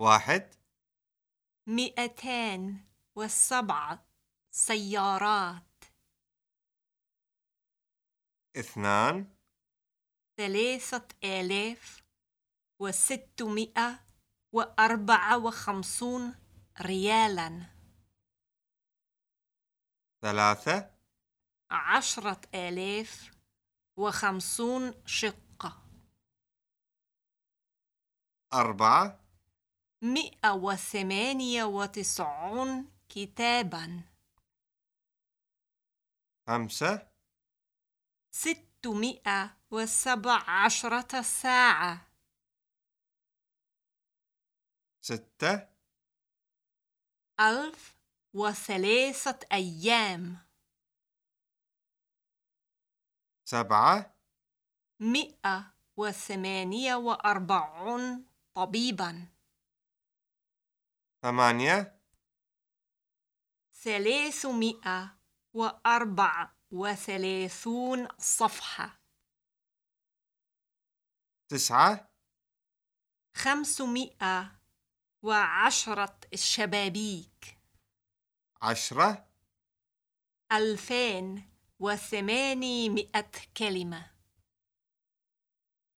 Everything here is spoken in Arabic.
1 207 سيارات. 2 3654 ريالا. 3 10,050 شقة. 4 198 كتابا. 5 617 ساعة. 6 1003 أيام. 7 148 طبيبا. 8 334 صفحة. 9 510 شبابيك. 10 2800 كلمة.